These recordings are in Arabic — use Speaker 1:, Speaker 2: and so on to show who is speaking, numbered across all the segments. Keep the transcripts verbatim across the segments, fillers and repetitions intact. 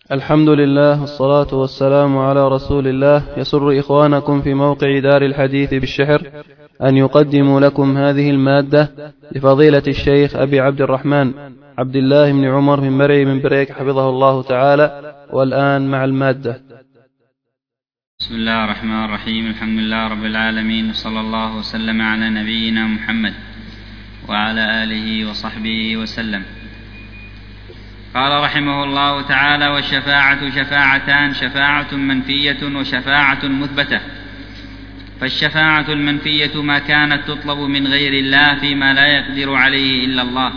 Speaker 1: الحمد لله والصلاة والسلام على رسول الله. يسر إخوانكم في موقع دار الحديث بالشحر أن يقدموا لكم هذه المادة لفضيلة الشيخ أبي عبد الرحمن عبد الله بن عمر بن مرعي من بريك حفظه الله تعالى. والآن مع المادة.
Speaker 2: بسم الله الرحمن الرحيم. الحمد لله رب العالمين، وصلى الله وسلم على نبينا محمد وعلى آله وصحبه وسلم. قال رحمه الله تعالى: والشفاعة شفاعتان، شفاعة منفية وشفاعة مثبتة. فالشفاعة المنفية ما كانت تطلب من غير الله فيما لا يقدر عليه إلا الله،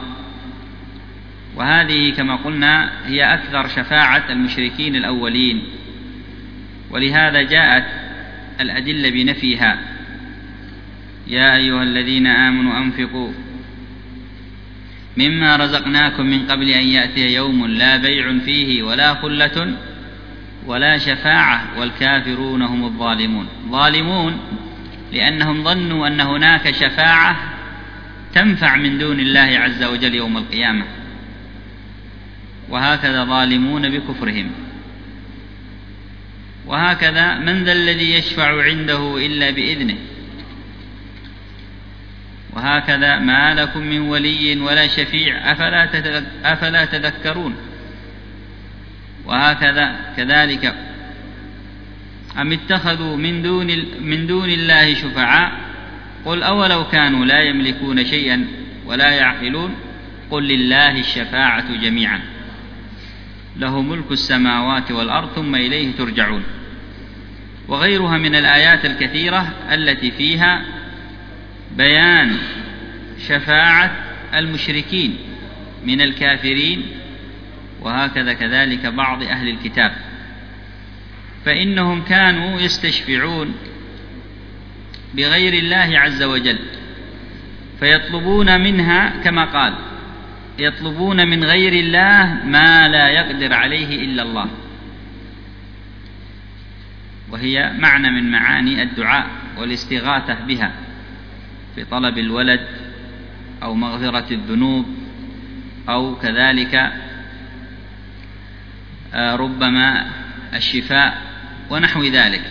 Speaker 2: وهذه كما قلنا هي أكثر شفاعة المشركين الأولين، ولهذا جاءت الأدلة بنفيها: يا أيها الذين آمنوا أنفقوا مما رزقناكم من قبل أن يأتي يوم لا بيع فيه ولا خلة ولا شفاعة والكافرون هم الظالمون. ظالمون لأنهم ظنوا أن هناك شفاعة تنفع من دون الله عز وجل يوم القيامة، وهكذا ظالمون بكفرهم. وهكذا من ذا الذي يشفع عنده إلا بإذنه، وهكذا ما لكم من ولي ولا شفيع أفلا تذكرون. وهكذا كذلك أم اتخذوا من دون, من دون الله شفعاء قل أولو كانوا لا يملكون شيئا ولا يعقلون قل لله الشفاعة جميعا له ملك السماوات والأرض ثم إليه ترجعون. وغيرها من الآيات الكثيرة التي فيها بيان شفاعة المشركين من الكافرين، وهكذا كذلك بعض أهل الكتاب، فإنهم كانوا يستشفعون بغير الله عز وجل، فيطلبون منها كما قال: يطلبون من غير الله ما لا يقدر عليه إلا الله، وهي معنى من معاني الدعاء والاستغاثة بها في طلب الولد أو مغفرة الذنوب، أو كذلك ربما الشفاء ونحو ذلك.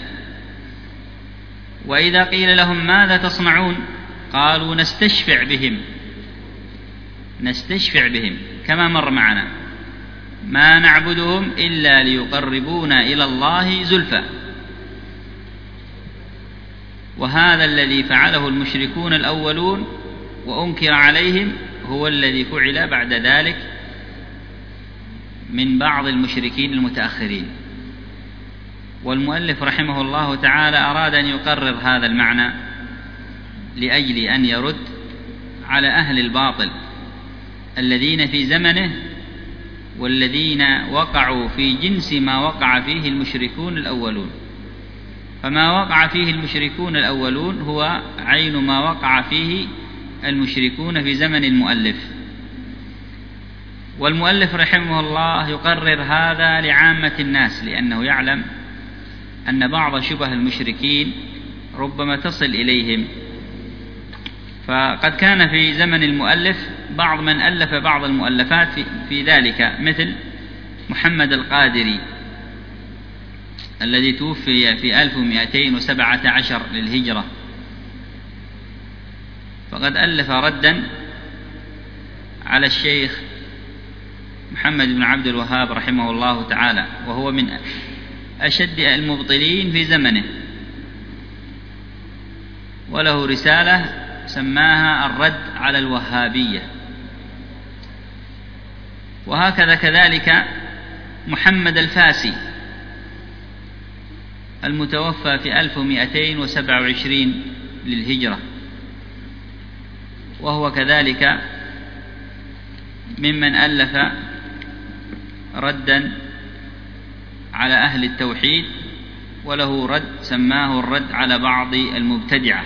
Speaker 2: وإذا قيل لهم ماذا تصنعون قالوا نستشفع بهم، نستشفع بهم كما مر معنا، ما نعبدهم إلا ليقربونا إلى الله زلفى. وهذا الذي فعله المشركون الأولون وأنكر عليهم هو الذي فعل بعد ذلك من بعض المشركين المتأخرين. والمؤلف رحمه الله تعالى أراد أن يقرر هذا المعنى لأجل أن يرد على أهل الباطل الذين في زمنه والذين وقعوا في جنس ما وقع فيه المشركون الأولون. فما وقع فيه المشركون الأولون هو عين ما وقع فيه المشركون في زمن المؤلف. والمؤلف رحمه الله يقرر هذا لعامة الناس، لأنه يعلم أن بعض شبه المشركين ربما تصل إليهم. فقد كان في زمن المؤلف بعض من ألف بعض المؤلفات في, في ذلك، مثل محمد القادري الذي توفي في ألف ومئتين وسبعة عشر للهجرة، فقد ألف ردا على الشيخ محمد بن عبد الوهاب رحمه الله تعالى، وهو من أشد المبطلين في زمنه، وله رسالة سماها الرد على الوهابية. وهكذا كذلك محمد الفاسي المتوفى في ألف ومئتين وسبعة وعشرين للهجرة، وهو كذلك ممن ألف ردا على أهل التوحيد، وله رد سماه الرد على بعض المبتدعة.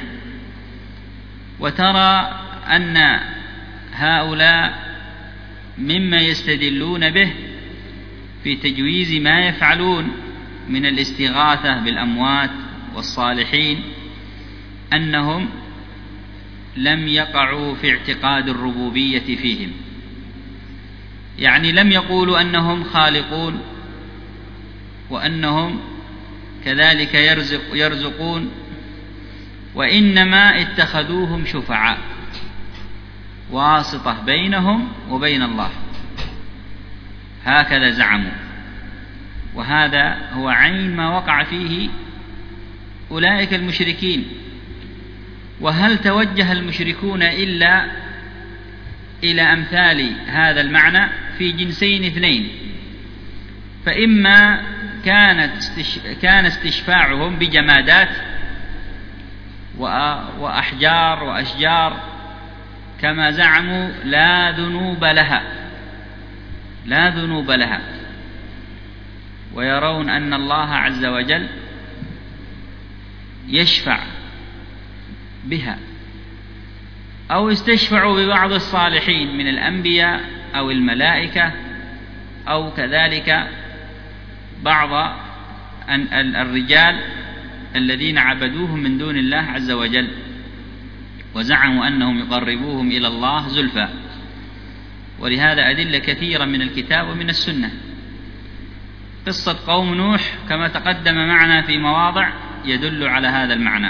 Speaker 2: وترى أن هؤلاء مما يستدلون به في تجويز ما يفعلون من الاستغاثة بالأموات والصالحين أنهم لم يقعوا في اعتقاد الربوبية فيهم، يعني لم يقولوا أنهم خالقون وأنهم كذلك يرزق يرزقون، وإنما اتخذوهم شفعاء، واسطة بينهم وبين الله، هكذا زعموا. وهذا هو عين ما وقع فيه أولئك المشركين. وهل توجه المشركون إلا إلى أمثال هذا المعنى في جنسين اثنين؟ فإما كانت كان استشفاعهم بجمادات وأحجار وأشجار كما زعموا لا ذنوب لها لا ذنوب لها ويرون أن الله عز وجل يشفع بها، أو استشفعوا ببعض الصالحين من الأنبياء أو الملائكة، أو كذلك بعض الرجال الذين عبدوهم من دون الله عز وجل، وزعموا أنهم يقربوهم إلى الله زلفى. ولهذا أدلة كثيرة من الكتاب ومن السنة. قصة قوم نوح كما تقدم معنا في مواضع يدل على هذا المعنى.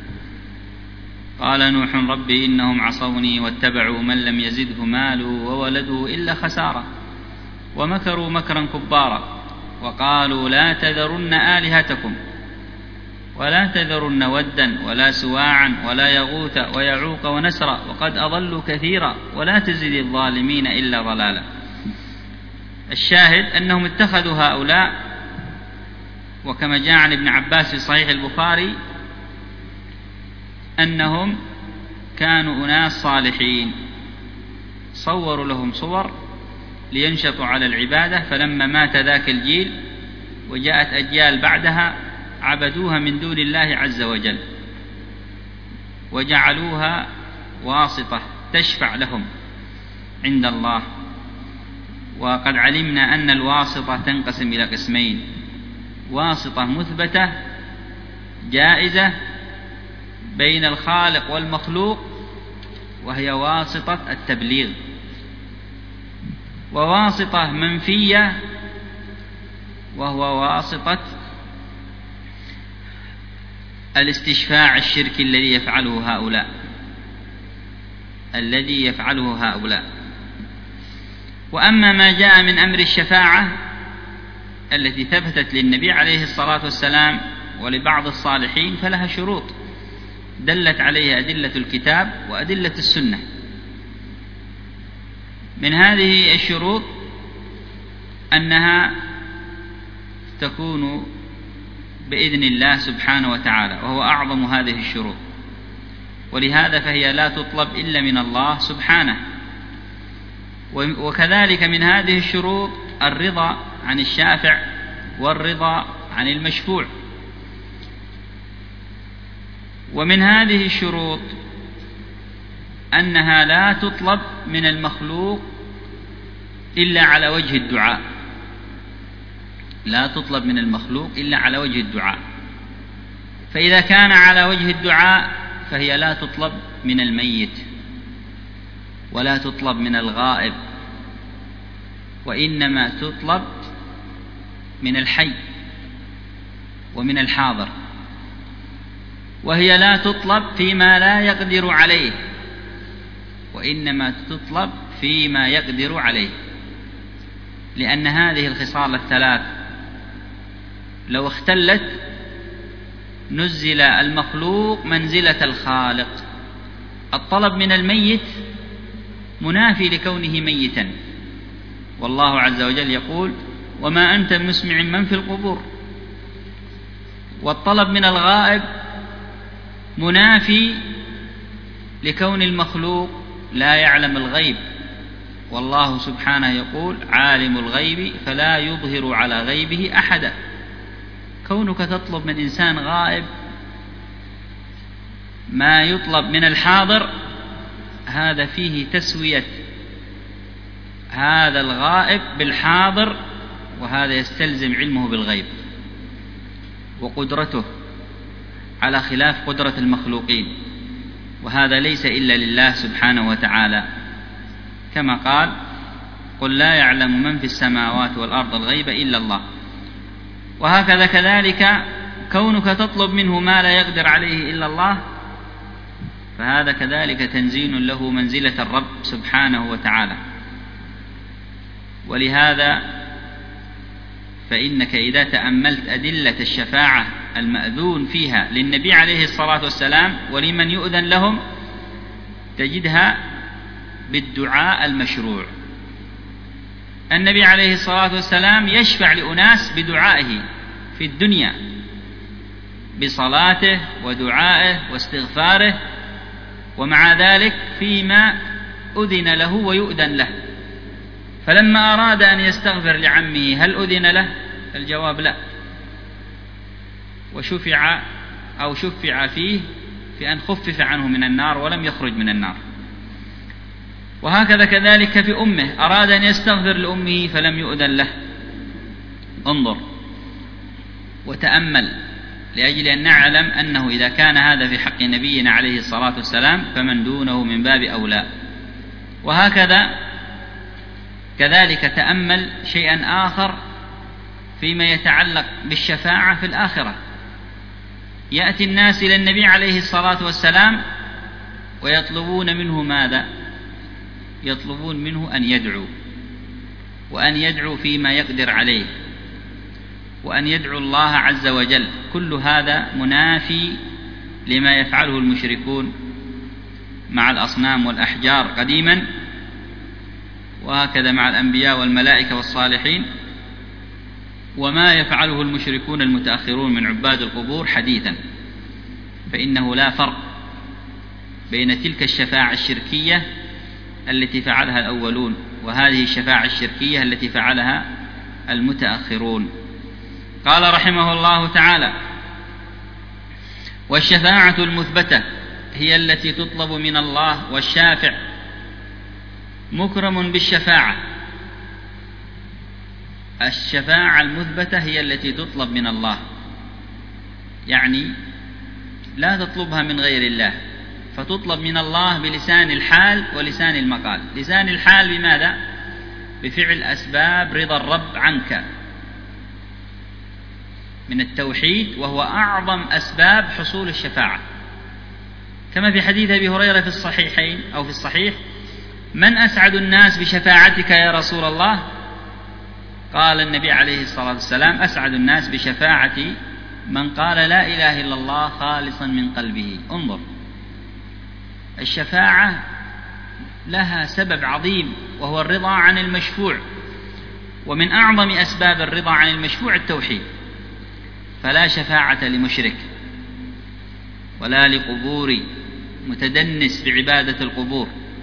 Speaker 2: قال نوح ربي إنهم عصوني واتبعوا من لم يزده ماله وولده إلا خسارة ومكروا مكرا كبارا وقالوا لا تذرن آلهتكم ولا تذرن ودا ولا سواعا ولا يغوث ويعوق ونسرا وقد أضلوا كثيرا ولا تزد الظالمين إلا ضلالا. الشاهد أنهم اتخذوا هؤلاء، وكما جاء عن ابن عباس في صحيح البخاري أنهم كانوا أناس صالحين، صوروا لهم صور لينشطوا على العبادة، فلما مات ذاك الجيل وجاءت أجيال بعدها عبدوها من دون الله عز وجل وجعلوها واسطة تشفع لهم عند الله. وقد علمنا أن الواسطة تنقسم إلى قسمين: واسطة مثبتة جائزة بين الخالق والمخلوق وهي واسطة التبليغ، وواسطة منفية وهو واسطة الاستشفاع الشركي الذي يفعله هؤلاء الذي يفعله هؤلاء وأما ما جاء من أمر الشفاعة التي ثبتت للنبي عليه الصلاة والسلام ولبعض الصالحين فلها شروط دلت عليها أدلة الكتاب وأدلة السنة. من هذه الشروط أنها تكون بإذن الله سبحانه وتعالى، وهو أعظم هذه الشروط، ولهذا فهي لا تطلب إلا من الله سبحانه. وكذلك من هذه الشروط الرضا عن الشافع والرضا عن المشفوع. ومن هذه الشروط أنها لا تطلب من المخلوق إلا على وجه الدعاء لا تطلب من المخلوق إلا على وجه الدعاء فإذا كان على وجه الدعاء فهي لا تطلب من الميت ولا تطلب من الغائب، وإنما تطلب من الحي ومن الحاضر. وهي لا تطلب فيما لا يقدر عليه، وإنما تطلب فيما يقدر عليه، لأن هذه الخصال الثلاث لو اختلت نزل المخلوق منزلة الخالق. الطلب من الميت منافي لكونه ميتا، والله عز وجل يقول وما أنت مسمع من في القبور. والطلب من الغائب منافي لكون المخلوق لا يعلم الغيب، والله سبحانه يقول عالم الغيب فلا يظهر على غيبه أحدا. كونك تطلب من إنسان غائب ما يطلب من الحاضر هذا فيه تسوية هذا الغائب بالحاضر، وهذا يستلزم علمه بالغيب وقدرته على خلاف قدرة المخلوقين، وهذا ليس إلا لله سبحانه وتعالى، كما قال قل لا يعلم من في السماوات والأرض الغيب إلا الله. وهكذا كذلك كونك تطلب منه ما لا يقدر عليه إلا الله، فهذا كذلك تنزيل له منزلة الرب سبحانه وتعالى. ولهذا فإنك إذا تأملت أدلة الشفاعة المأذون فيها للنبي عليه الصلاة والسلام ولمن يؤذن لهم تجدها بالدعاء المشروع. النبي عليه الصلاة والسلام يشفع لأناس بدعائه في الدنيا، بصلاته ودعائه واستغفاره، ومع ذلك فيما أذن له ويؤذن له. فلما أراد أن يستغفر لعمه هل أذن له؟ الجواب لا، وشفع أو شفع فيه في أن خفف عنه من النار ولم يخرج من النار. وهكذا كذلك في أمه، أراد أن يستغفر لأمه فلم يؤذن له. انظر وتأمل لأجل أن نعلم أنه إذا كان هذا في حق نبينا عليه الصلاة والسلام فمن دونه من باب أولى. وهكذا كذلك تأمل شيئا آخر فيما يتعلق بالشفاعة في الآخرة. يأتي الناس إلى النبي عليه الصلاة والسلام ويطلبون منه ماذا؟ يطلبون منه أن يدعو، وأن يدعو فيما يقدر عليه، وأن يدعو الله عز وجل. كل هذا منافي لما يفعله المشركون مع الأصنام والأحجار قديما، وهكذا مع الأنبياء والملائكة والصالحين، وما يفعله المشركون المتأخرون من عباد القبور حديثا. فإنه لا فرق بين تلك الشفاعة الشركية التي فعلها الأولون وهذه الشفاعة الشركية التي فعلها المتأخرون. قال رحمه الله تعالى: والشفاعة المثبتة هي التي تطلب من الله، والشافع مكرم بالشفاعة. الشفاعة المثبتة هي التي تطلب من الله، يعني لا تطلبها من غير الله، فتطلب من الله بلسان الحال ولسان المقال. لسان الحال بماذا؟ بفعل أسباب رضا الرب عنك من التوحيد، وهو أعظم أسباب حصول الشفاعة، كما في حديث أبي هريرة في الصحيحين أو في الصحيح: من أسعد الناس بشفاعتك يا رسول الله؟ قال النبي عليه الصلاة والسلام: أسعد الناس بشفاعتي من قال لا إله إلا الله خالصا من قلبه. انظر، الشفاعة لها سبب عظيم وهو الرضا عن المشفوع، ومن أعظم أسباب الرضا عن المشفوع التوحيد. فلا شفاعة لمشرك ولا لقبور متدنس بعبادة القبور،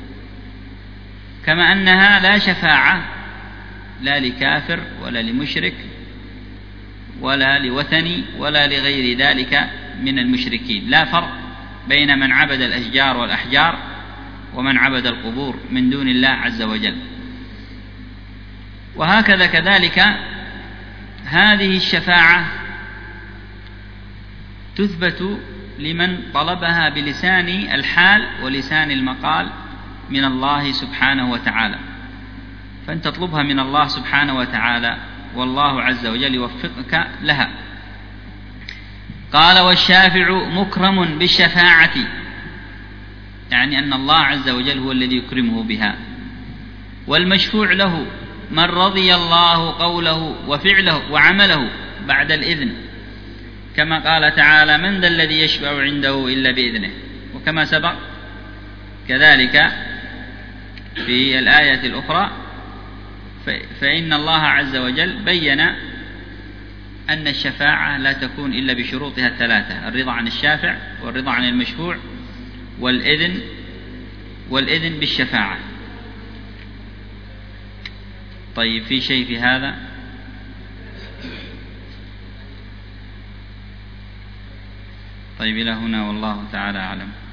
Speaker 2: كما أنها لا شفاعة لا لكافر ولا لمشرك ولا لوثني ولا لغير ذلك من المشركين. لا فرق بين من عبد الأشجار والأحجار ومن عبد القبور من دون الله عز وجل. وهكذا كذلك هذه الشفاعة تثبت لمن طلبها بلسان الحال ولسان المقال من الله سبحانه وتعالى، فأنت تطلبها من الله سبحانه وتعالى والله عز وجل يوفقك لها. قال: والشافع مكرم بالشفاعة، يعني أن الله عز وجل هو الذي يكرمه بها. والمشفوع له من رضي الله قوله وفعله وعمله بعد الإذن، كما قال تعالى: من ذا الذي يشفع عنده إلا بإذنه. وكما سبق كذلك في الآية الأخرى فإن الله عز وجل بين أن الشفاعة لا تكون إلا بشروطها الثلاثة: الرضا عن الشافع، والرضا عن المشفوع، والإذن والإذن بالشفاعة. طيب، في شيء في هذا؟ طيب، إلى هنا والله تعالى أعلم.